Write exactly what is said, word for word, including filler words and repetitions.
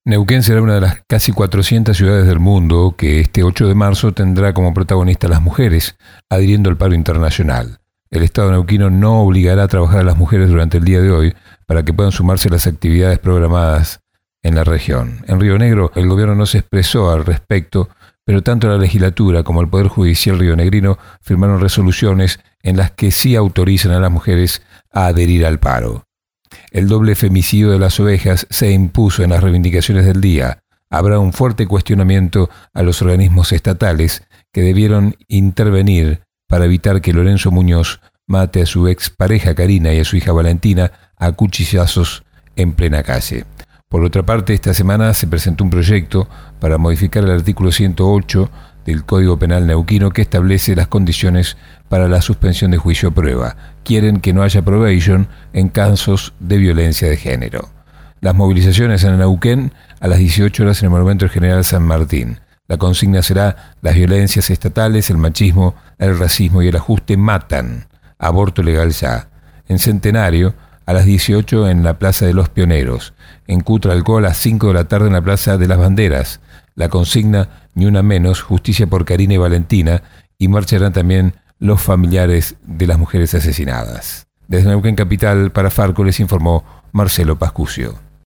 Neuquén será una de las casi cuatrocientas ciudades del mundo que este ocho de marzo tendrá como protagonista a las mujeres, adhiriendo al paro internacional. El Estado neuquino no obligará a trabajar a las mujeres durante el día de hoy para que puedan sumarse a las actividades programadas en la región. En Río Negro, el gobierno no se expresó al respecto, pero tanto la legislatura como el Poder Judicial rionegrino firmaron resoluciones en las que sí autorizan a las mujeres a adherir al paro. El doble femicidio de las ovejas se impuso en las reivindicaciones del día. Habrá un fuerte cuestionamiento a los organismos estatales que debieron intervenir para evitar que Lorenzo Muñoz mate a su expareja Karina y a su hija Valentina a cuchillazos en plena calle. Por otra parte, esta semana se presentó un proyecto para modificar el artículo ciento ocho del Código Penal neuquino que establece las condiciones para la suspensión de juicio a prueba. Quieren que no haya probation en casos de violencia de género. Las movilizaciones en Neuquén a las dieciocho horas en el Monumento del General San Martín. La consigna será: las violencias estatales, el machismo, el racismo y el ajuste matan. Aborto legal ya. En Centenario, a las dieciocho en la Plaza de los Pioneros. En Cutralcó a las cinco de la tarde en la Plaza de las Banderas. La consigna: ni una menos, justicia por Karina y Valentina, y marcharán también los familiares de las mujeres asesinadas. Desde Neuquén Capital, para Farco, les informó Marcelo Pascucio.